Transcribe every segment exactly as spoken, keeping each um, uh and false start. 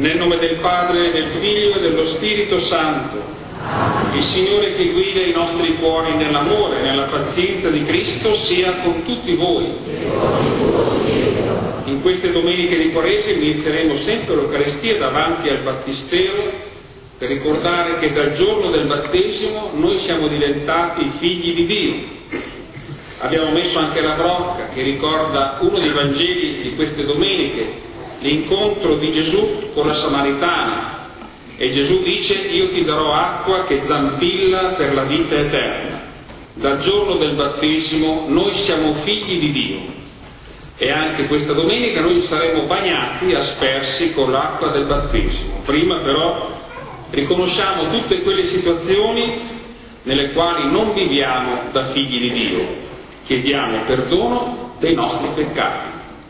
Nel nome del Padre, del Figlio e dello Spirito Santo, il Signore che guida i nostri cuori nell'amore e nella pazienza di Cristo sia con tutti voi. In queste domeniche di Quaresima inizieremo sempre l'Eucaristia davanti al Battistero per ricordare che dal giorno del battesimo noi siamo diventati figli di Dio. Abbiamo messo anche la brocca che ricorda uno dei Vangeli di queste domeniche, l'incontro di Gesù con la Samaritana, e Gesù dice: io ti darò acqua che zampilla per la vita eterna. Dal giorno del battesimo noi siamo figli di Dio e anche questa domenica noi saremo bagnati, aspersi con l'acqua del battesimo. Prima però riconosciamo tutte quelle situazioni nelle quali non viviamo da figli di Dio, chiediamo perdono dei nostri peccati.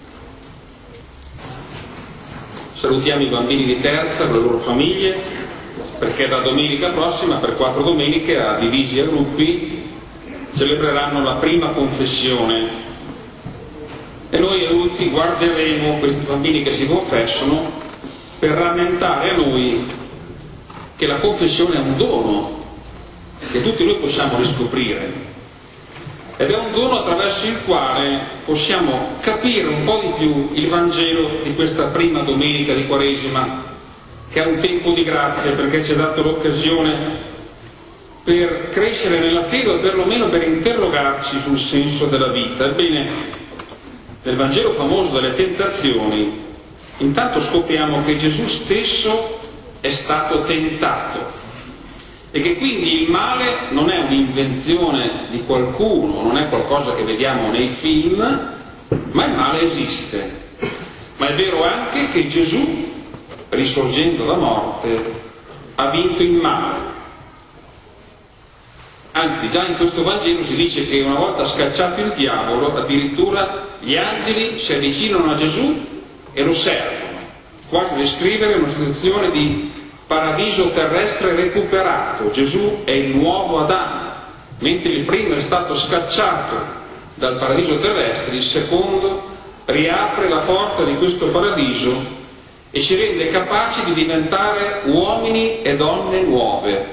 Salutiamo i bambini di terza con le loro famiglie, perché da domenica prossima, per quattro domeniche, a divisi a gruppi, celebreranno la prima confessione. E noi adulti guarderemo questi bambini che si confessano per rammentare a noi che la confessione è un dono che tutti noi possiamo riscoprire. Ed è un dono attraverso il quale possiamo capire un po' di più il Vangelo di questa prima domenica di Quaresima, che è un tempo di grazia perché ci ha dato l'occasione per crescere nella fede o perlomeno per interrogarci sul senso della vita. Ebbene, nel Vangelo famoso delle tentazioni, intanto scopriamo che Gesù stesso è stato tentato. E che quindi il male non è un'invenzione di qualcuno, non è qualcosa che vediamo nei film, ma il male esiste. Ma è vero anche che Gesù, risorgendo da morte, ha vinto il male. Anzi, già in questo Vangelo si dice che una volta scacciato il diavolo, addirittura gli angeli si avvicinano a Gesù e lo servono, quasi descrivere una situazione di paradiso terrestre recuperato. Gesù è il nuovo Adamo, mentre il primo è stato scacciato dal paradiso terrestre, il secondo riapre la porta di questo paradiso e ci rende capaci di diventare uomini e donne nuove,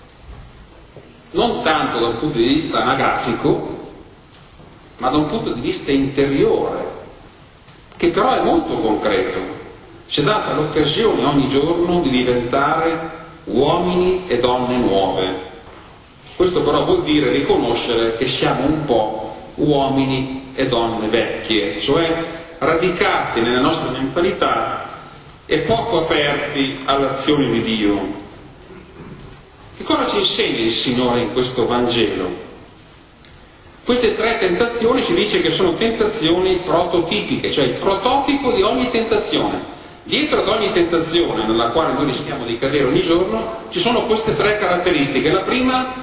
non tanto da un punto di vista anagrafico, ma da un punto di vista interiore, che però è molto concreto. Ci è data l'occasione ogni giorno di diventare uomini e donne nuove. Questo però vuol dire riconoscere che siamo un po' uomini e donne vecchie, cioè radicati nella nostra mentalità e poco aperti all'azione di Dio. Che cosa ci insegna il Signore in questo Vangelo? Queste tre tentazioni ci dice che sono tentazioni prototipiche, cioè il prototipo di ogni tentazione. Dietro ad ogni tentazione nella quale noi rischiamo di cadere ogni giorno ci sono queste tre caratteristiche. La prima: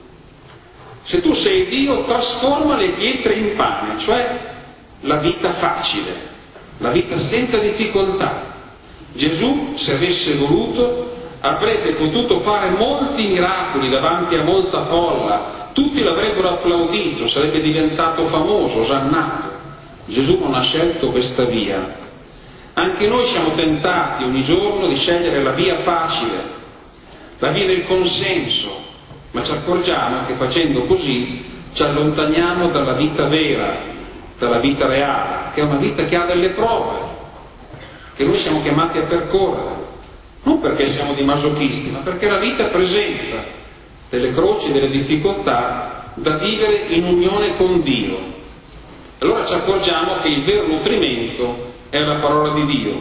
se tu sei Dio, trasforma le pietre in pane, cioè la vita facile, la vita senza difficoltà. Gesù, se avesse voluto, avrebbe potuto fare molti miracoli davanti a molta folla, tutti l'avrebbero applaudito, sarebbe diventato famoso, osannato. Gesù non ha scelto questa via. Anche noi siamo tentati ogni giorno di scegliere la via facile, la via del consenso, ma ci accorgiamo che facendo così ci allontaniamo dalla vita vera, dalla vita reale, che è una vita che ha delle prove, che noi siamo chiamati a percorrere, non perché siamo dei masochisti, ma perché la vita presenta delle croci e delle difficoltà da vivere in unione con Dio. Allora ci accorgiamo che il vero nutrimento è la parola di Dio.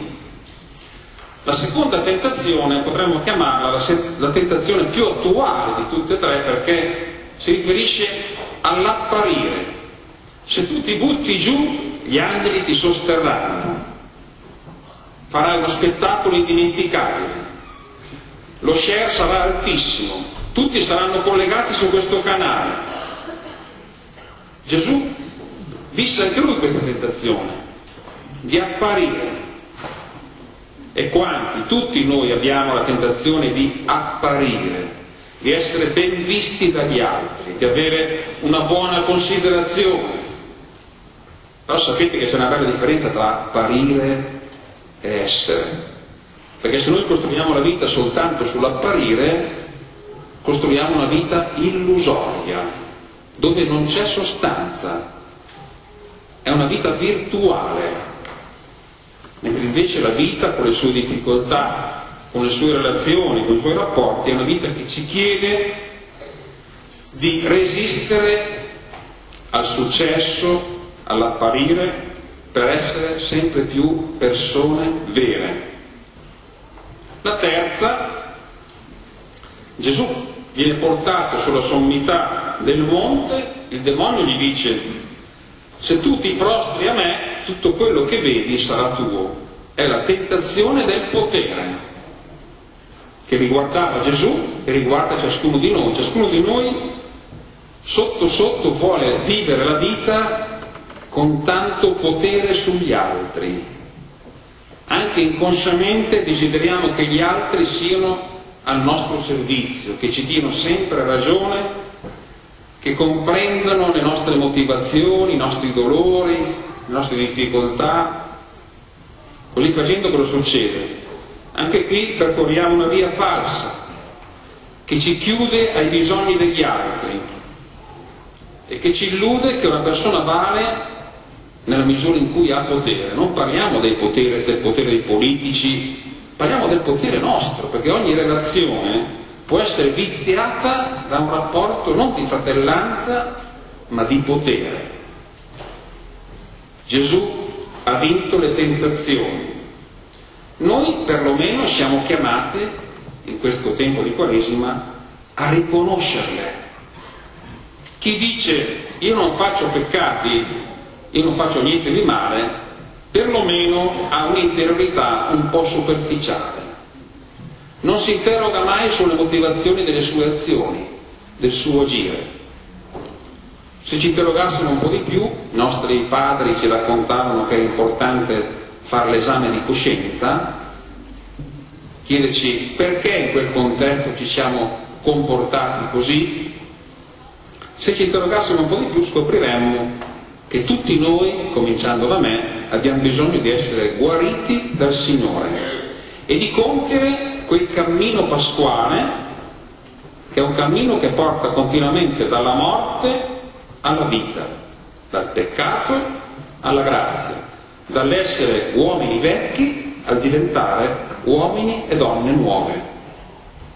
La seconda tentazione potremmo chiamarla la, se- la tentazione più attuale di tutte e tre, perché si riferisce all'apparire. Se tu ti butti giù, gli angeli ti sosterranno, farai uno spettacolo indimenticabile, lo share sarà altissimo, tutti saranno collegati su questo canale. Gesù visse anche lui questa tentazione di apparire. E quanti, tutti noi abbiamo la tentazione di apparire, di essere ben visti dagli altri, di avere una buona considerazione. Però sapete che c'è una bella differenza tra apparire e essere. Perché se noi costruiamo la vita soltanto sull'apparire, costruiamo una vita illusoria, dove non c'è sostanza, è una vita virtuale, mentre invece la vita con le sue difficoltà, con le sue relazioni, con i suoi rapporti, è una vita che ci chiede di resistere al successo, all'apparire, per essere sempre più persone vere. La terza, Gesù viene portato sulla sommità del monte, il demonio gli dice: se tu ti prostri a me, tutto quello che vedi sarà tuo. È la tentazione del potere che riguardava Gesù e riguarda ciascuno di noi. Ciascuno di noi sotto sotto vuole vivere la vita con tanto potere sugli altri. Anche inconsciamente desideriamo che gli altri siano al nostro servizio, che ci diano sempre ragione, che comprendano le nostre motivazioni, i nostri dolori, le nostre difficoltà. Così facendo cosa succede? Anche qui percorriamo una via falsa che ci chiude ai bisogni degli altri e che ci illude che una persona vale nella misura in cui ha potere. Non parliamo del potere, del potere dei politici, parliamo del potere nostro, perché ogni relazione può essere viziata da un rapporto non di fratellanza ma di potere. Gesù ha vinto le tentazioni. Noi perlomeno siamo chiamati in questo tempo di Quaresima a riconoscerle. Chi dice io non faccio peccati, io non faccio niente di male, perlomeno ha un'interiorità un po' superficiale. Non si interroga mai sulle motivazioni delle sue azioni, del suo agire. Se ci interrogassimo un po' di più, i nostri padri ci raccontavano che è importante fare l'esame di coscienza, chiederci perché in quel contesto ci siamo comportati così. Se ci interrogassimo un po' di più scopriremmo che tutti noi, cominciando da me, abbiamo bisogno di essere guariti dal Signore e di compiere quel cammino pasquale, che è un cammino che porta continuamente dalla morte alla vita, dal peccato alla grazia, dall'essere uomini vecchi al diventare uomini e donne nuove.